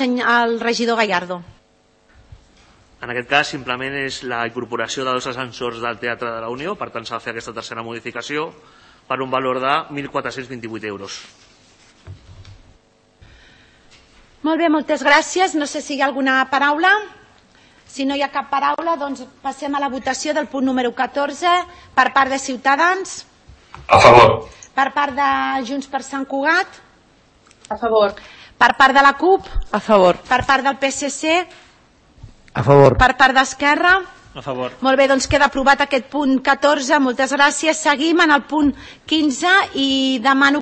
el regidor Gallardo. En aquest cas, simplement és la incorporació de 2 ascensors del Teatre de la Unió, per tant s'ha de fer aquesta tercera modificació per un valor de 1.428 euros. Molt bé, moltes gràcies. No sé si hi ha alguna paraula. Si no hi ha cap paraula, doncs passem a la votació del punt número 14 per part de Ciutadans. A favor. Per part de Junts per Sant Cugat. A favor. Per part de la CUP. A favor. Per part del PSC. A favor. Per part d'Esquerra. A favor. Molt bé, doncs queda aprovat aquest punt 14. Moltes gràcies. Seguim en el punt 15 i demano